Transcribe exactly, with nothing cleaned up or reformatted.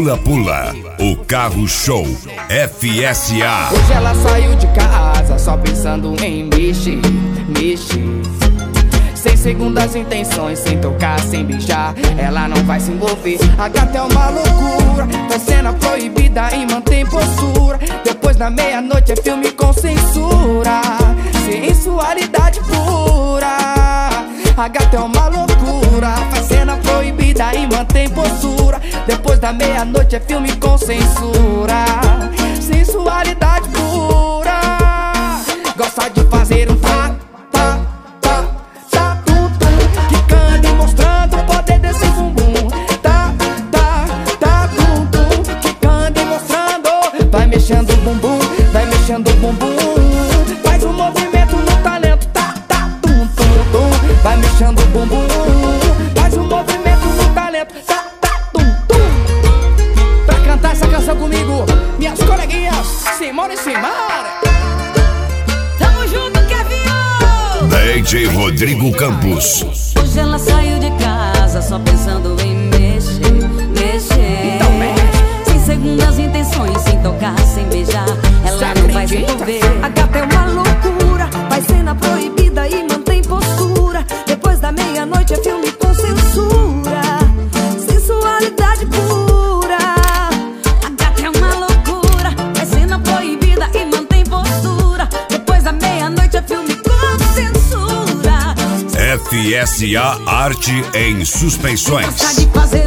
Pula Pula, o carro show F S A. Hoje ela saiu de casa só pensando em mexer, mexer. Sem segundas intenções, sem tocar, sem beijar, ela não vai se envolver. A gata é uma loucura, faz cena proibida e mantém postura. Depois da meia-noite é filme com censura, sensualidade pura. A gata é uma loucura, faz cena proibida e mantém postura. Depois da meia-noite é filme com censura, sensualidade pura. Gosta de fazer um tá, tá, tá, tá, tum, tum, quicando e mostrando o poder desse bumbum. Tá, tá, tá, tum, tum, quicando e mostrando. Vai mexendo o bumbum, vai mexendo o bumbum. Faz um movimento no talento, tá, tá, tum, tum, tum. Vai mexendo o bumbum, faz um movimento no talento, tá, tá, tum, tum. Pra cantar essa canção comigo, minhas coleguinhas Simone e Simara. Tamo junto, Kevin! D J Rodrigo Campos. Hoje ela saiu de casa só pensando em mexer, mexer. Então mexe. Sem segundas intenções, sem tocar, sem beijar, ela não vai se envolver. A gata é uma loucura, faz cena proibida e mantém postura. Depois da meia-noite é filme com censura, sensualidade pura. A gata é uma loucura, faz cena proibida e mantém postura. Depois da meia-noite é filme com censura. F S A Arte em Gosta Suspensões. de fazer